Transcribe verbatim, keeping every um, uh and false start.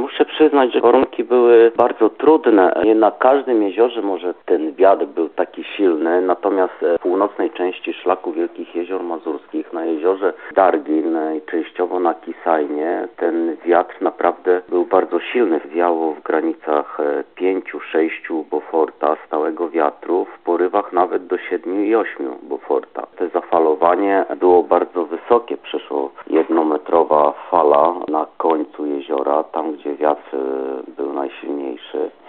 Muszę przyznać, że warunki były bardzo trudne. Nie na każdym jeziorze może ten wiatr był taki silny, natomiast w północnej części szlaku Wielkich Jezior Mazurskich, na jeziorze Dargin i częściowo na Kisajnie, ten wiatr naprawdę był bardzo silny. Wiało w granicach pięciu sześciu Beauforta stałego wiatru, w porywach nawet do siedmiu i ośmiu Beauforta. To zafalowanie było bardzo wysokie, przeszło jednometrowa fala na końcu jeziora, tam gdzie wiatr był najsilniejszy.